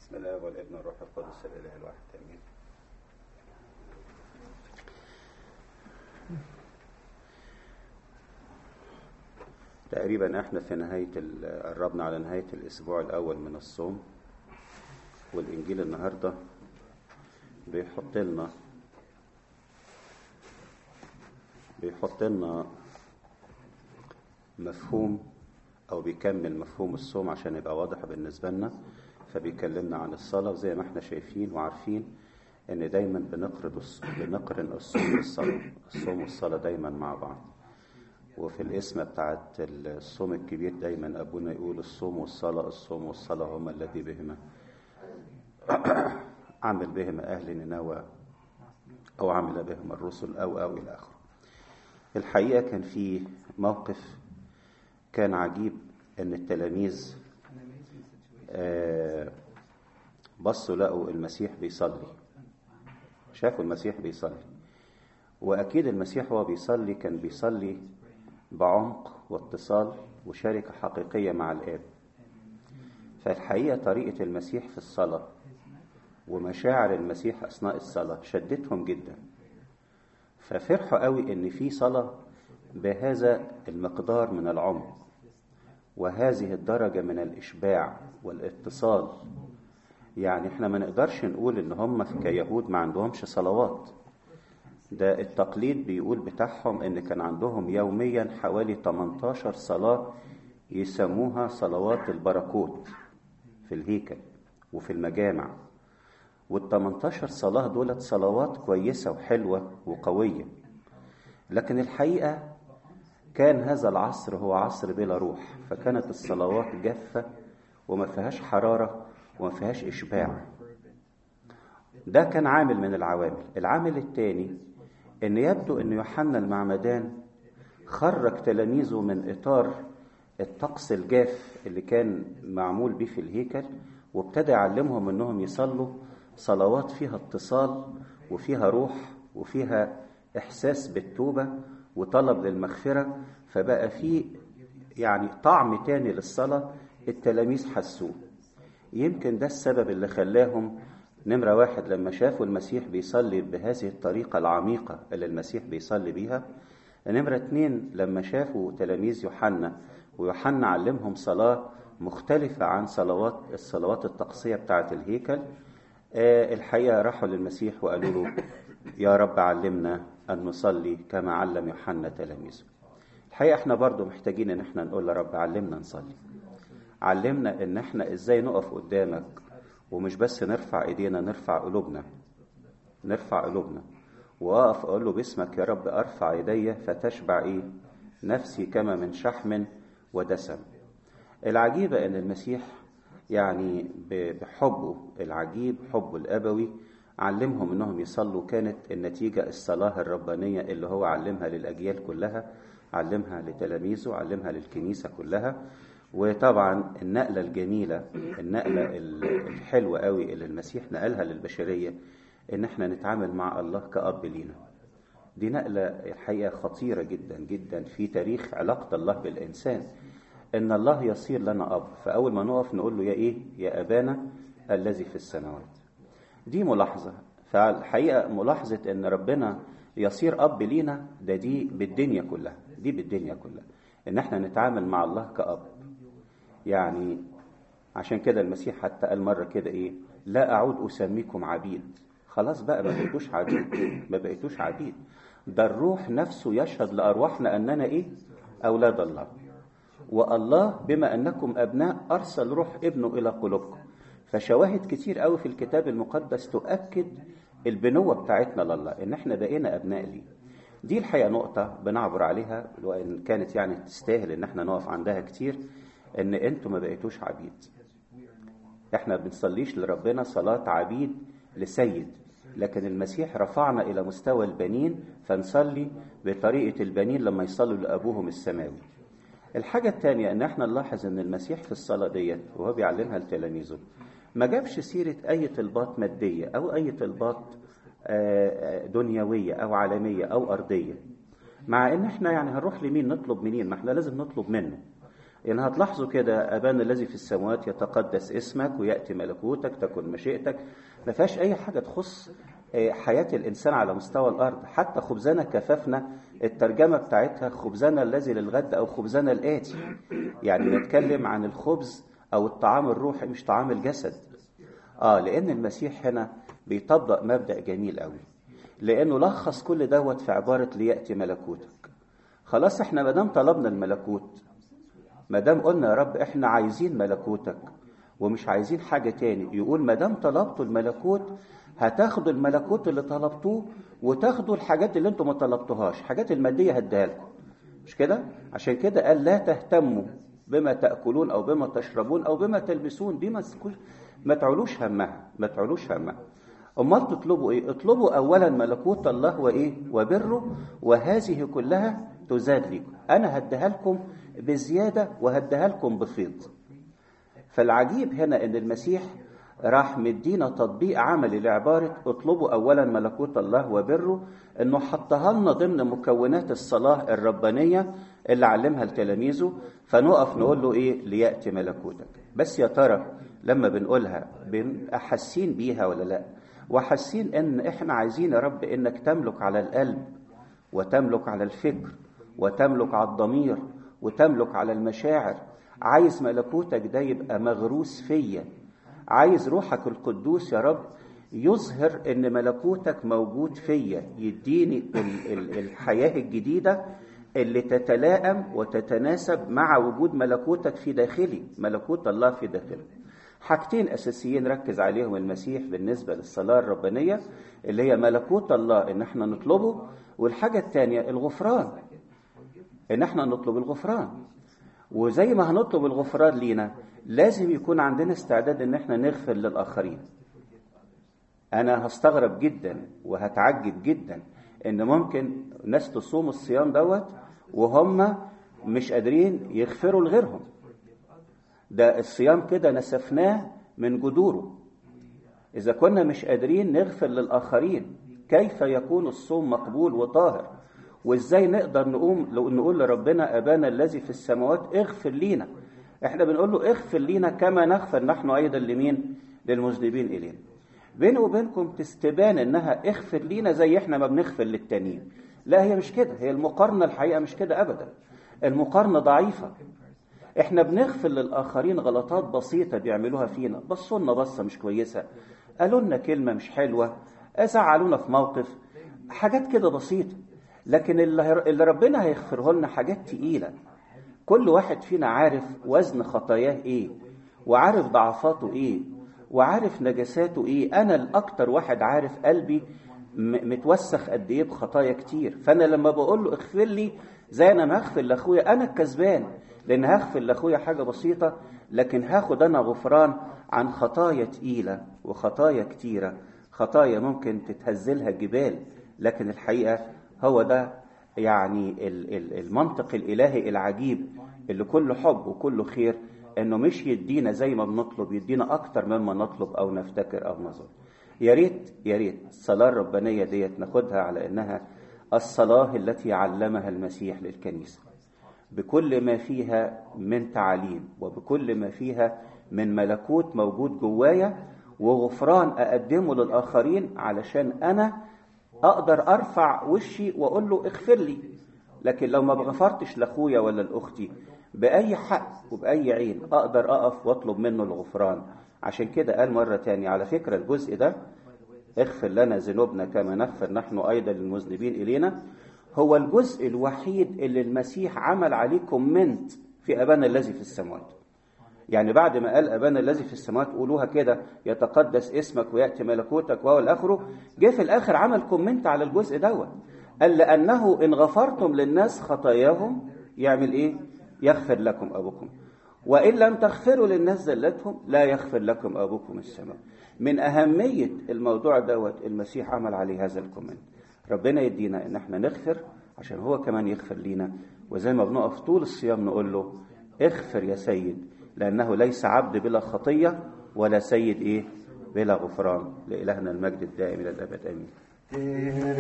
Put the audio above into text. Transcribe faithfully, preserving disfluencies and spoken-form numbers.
بسم الله والابن والروح القدس الاله الواحد امين. تقريبا احنا في نهايه قربنا على نهايه الاسبوع الاول من الصوم، والانجيل النهارده بيحط لنا بيحط لنا مفهوم او بيكمل مفهوم الصوم عشان يبقى واضح بالنسبه لنا. فبيكلمنا عن الصلاه، وزي ما احنا شايفين وعارفين ان دايما بنقرن بنقرن الصوم والصلاه الصوم والصلاه دايما مع بعض. وفي الاسم بتاعت الصوم الكبير دايما ابونا يقول الصوم والصلاه الصوم والصلاه هما الذي بهما عمل بهما اهل نينوى او عمل بهما الرسل او او الى اخره. الحقيقه كان في موقف كان عجيب، ان التلاميذ آه بصوا لقوا المسيح بيصلي، شافوا المسيح بيصلي، واكيد المسيح هو بيصلي كان بيصلي بعمق واتصال وشركة حقيقية مع الآب. فالحقيقة طريقة المسيح في الصلاة ومشاعر المسيح أثناء الصلاة شدتهم جدا، ففرحوا قوي ان في صلاة بهذا المقدار من العمق وهذه الدرجة من الإشباع والاتصال. يعني احنا ما نقدرش نقول ان هم كيهود ما عندهمش صلوات، ده التقليد بيقول بتاعهم ان كان عندهم يوميا حوالي ثمانية عشر صلاة يسموها صلوات البركوت في الهيكل وفي المجامع. والثمانية صلاة دولت صلوات كويسة وحلوة وقوية، لكن الحقيقة كان هذا العصر هو عصر بلا روح، فكانت الصلوات جافة وما فيهاش حرارة وما فيهاش إشباع. ده كان عامل من العوامل. العامل الثاني ان يبدو ان يوحنا المعمدان خرج تلاميذه من اطار الطقس الجاف اللي كان معمول به في الهيكل، وابتدى يعلمهم انهم يصلوا صلوات فيها اتصال وفيها روح وفيها احساس بالتوبة وطلب للمغفرة. فبقى في يعني طعم تاني للصلاة التلاميذ حسوه. يمكن ده السبب اللي خلاهم نمرة واحد لما شافوا المسيح بيصلي بهذه الطريقة العميقة اللي المسيح بيصلي بيها. نمرة اتنين لما شافوا تلاميذ يوحنا ويوحنا علمهم صلاة مختلفة عن صلوات الصلوات الطقسية بتاعة الهيكل. آه الحقيقة راحوا للمسيح وقالوا له يا رب علمنا أن نصلي كما علم يوحنا تلاميذه. الحقيقة احنا برضو محتاجين ان احنا نقول لرب علمنا نصلي، علمنا ان احنا ازاي نقف قدامك، ومش بس نرفع ايدينا، نرفع قلوبنا نرفع قلوبنا واقف اقول له باسمك يا رب ارفع يدي فتشبع ايه نفسي كما من شحم ودسم. العجيبة ان المسيح يعني بحبه العجيب حبه الابوي علمهم انهم يصلوا. كانت النتيجة الصلاة الربانية اللي هو علمها للاجيال كلها، علمها لتلاميذه، علمها للكنيسة كلها. وطبعا النقلة الجميلة النقلة الحلوة قوي اللي المسيح نقلها للبشرية ان احنا نتعامل مع الله كأب لينا. دي نقلة الحقيقة خطيرة جدا جدا في تاريخ علاقة الله بالإنسان، ان الله يصير لنا أب. فأول ما نقف نقول له يا ايه يا أبانا الذي في السماوات. دي ملاحظة. فالحقيقة ملاحظة ان ربنا يصير أب لينا ده دي بالدنيا كلها دي بالدنيا كلها ان احنا نتعامل مع الله كأب. يعني عشان كده المسيح حتى قال مرة كده ايه لا اعود اسميكم عبيد. خلاص بقى ما بقيتوش عبيد ما بقيتوش عبيد ده الروح نفسه يشهد لأرواحنا اننا ايه اولاد الله. والله بما انكم ابناء ارسل روح ابنه الى قلوبكم. فشواهد كتير قوي في الكتاب المقدس تؤكد البنوة بتاعتنا لله، ان احنا بقينا ابناء ليه. دي الحقيقة نقطة بنعبر عليها، وإن كانت يعني تستاهل ان احنا نقف عندها كتير، ان انتوا ما بقيتوش عبيد. احنا بنصليش لربنا صلاة عبيد لسيد، لكن المسيح رفعنا الى مستوى البنين، فنصلي بطريقة البنين لما يصلوا لأبوهم السماوي. الحاجة الثانية ان احنا نلاحظ ان المسيح في الصلاة ديت وهو بيعلمها لتلاميذه ما جابش سيرة اي طلبات مادية او اي طلبات دنيوية او عالمية او ارضية، مع ان احنا يعني هنروح لمين نطلب منين؟ ما احنا لازم نطلب منه. إن هتلاحظوا كده أبانا الذي في السماوات يتقدس اسمك ويأتي ملكوتك تكن مشيئتك، ما فيهاش أي حاجة تخص حياة الإنسان على مستوى الأرض. حتى خبزنا كفافنا الترجمة بتاعتها خبزنا الذي للغد أو خبزنا الآتي، يعني نتكلم عن الخبز أو الطعام الروحي مش طعام الجسد. آه لأن المسيح هنا بيطبق مبدأ جميل قوي، لأنه لخص كل دوت في عبارة ليأتي ملكوتك. خلاص احنا مدام طلبنا الملكوت، مدام قلنا يا رب احنا عايزين ملكوتك ومش عايزين حاجة تاني، يقول مدام طلبتوا الملكوت هتاخدوا الملكوت اللي طلبتوه وتاخدوا الحاجات اللي انتم ما طلبتوهاش، حاجات المادية هديها لكم، مش كده؟ عشان كده قال لا تهتموا بما تأكلون أو بما تشربون أو بما تلبسون، دي ما تعولوش همها، ما تعولوش همها. أمال تطلبوا إيه؟ اطلبوا أولا ملكوت الله وإيه؟ وبره، وهذه كلها تزاد لكم. أنا هديها لكم بزيادة وهديها لكم بفيض. فالعجيب هنا إن المسيح راح مدينا تطبيق عملي لعبارة اطلبوا أولا ملكوت الله وبره، إنه حطها لنا ضمن مكونات الصلاة الربانية اللي علمها لتلاميذه. فنقف نقول له إيه؟ ليأتي ملكوتك. بس يا ترى لما بنقولها بنبقى حاسين بيها ولا لا؟ وحاسين إن إحنا عايزين يا رب إنك تملك على القلب وتملك على الفكر وتملك على الضمير وتملك على المشاعر. عايز ملكوتك ده يبقى مغروس فيا، عايز روحك القدوس يا رب يظهر ان ملكوتك موجود فيا، يديني الحياة الجديدة اللي تتلائم وتتناسب مع وجود ملكوتك في داخلي، ملكوت الله في داخلي. حاجتين أساسيين ركز عليهم المسيح بالنسبة للصلاة الربانية، اللي هي ملكوت الله إن احنا نطلبه، والحاجة الثانية الغفران، إن احنا نطلب الغفران. وزي ما هنطلب الغفران لينا لازم يكون عندنا استعداد إن احنا نغفر للآخرين. أنا هستغرب جدا وهتعجب جدا إن ممكن ناس تصوم الصيام دوت وهم مش قادرين يغفروا لغيرهم. ده الصيام كده نسفناه من جذوره. إذا كنا مش قادرين نغفر للآخرين كيف يكون الصوم مقبول وطاهر؟ وإزاي نقدر نقوم لو نقول لربنا أبانا الذي في السماوات اغفر لينا؟ إحنا بنقول له اغفر لينا كما نغفر نحن أيضا لمين؟ للمذنبين إلينا. بيني وبينكم تستبان إنها اغفر لينا زي إحنا ما بنغفر للتانيين. لا، هي مش كده، هي المقارنة الحقيقة مش كده أبدا، المقارنة ضعيفة. احنا بنغفر للآخرين غلطات بسيطة بيعملوها فينا، بصوا لنا بصة مش كويسة، قالوا لنا كلمة مش حلوة، زعلونا في موقف، حاجات كده بسيطة. لكن اللي ربنا هيغفره لنا حاجات تقيلة. كل واحد فينا عارف وزن خطاياه ايه، وعارف ضعفاته ايه، وعارف نجاساته ايه. انا الاكتر واحد عارف قلبي متوسخ قد ايه بخطايا كتير. فانا لما بقول له اغفر لي زي انا ما اغفر لاخويا، انا الكسبان، لأن هغفر لأخويا حاجة بسيطة، لكن هاخد أنا غفران عن خطايا تقيلة وخطايا كتيرة، خطايا ممكن تتهزلها جبال. لكن الحقيقة هو ده يعني المنطق الإلهي العجيب اللي كله حب وكله خير، إنه مش يدينا زي ما بنطلب، يدينا أكتر مما نطلب أو نفتكر أو نظن. يا ريت يا ريت الصلاة الربانية ديت ناخدها على إنها الصلاة التي علمها المسيح للكنيسة، بكل ما فيها من تعاليم وبكل ما فيها من ملكوت موجود جوايا وغفران أقدمه للآخرين علشان أنا أقدر أرفع وشي وأقول له اغفر لي. لكن لو ما بغفرتش لأخويا ولا لأختي بأي حق وبأي عين أقدر أقف وأطلب منه الغفران. عشان كده قال مرة تاني، على فكرة الجزء ده اغفر لنا ذنوبنا كما نغفر نحن أيضا للمذنبين إلينا، هو الجزء الوحيد اللي المسيح عمل عليه كومنت في أبانا الذي في السماوات. يعني بعد ما قال أبانا الذي في السماوات قولوها كده، يتقدس اسمك ويأتي ملكوتك وهو الآخره، جه في الآخر عمل كومنت على الجزء دوت، قال لأنه إن غفرتم للناس خطاياهم يعمل إيه؟ يغفر لكم أبوكم، وإن لم تغفروا للناس زلتهم لا يغفر لكم أبوكم السماء. من أهمية الموضوع دوت المسيح عمل عليه هذا الكومنت. ربنا يدينا ان احنا نغفر عشان هو كمان يغفر لينا، وزي ما بنقف طول الصيام نقول له اغفر يا سيد، لانه ليس عبد بلا خطية ولا سيد ايه بلا غفران. لإلهنا المجد الدائم الى الابد امين.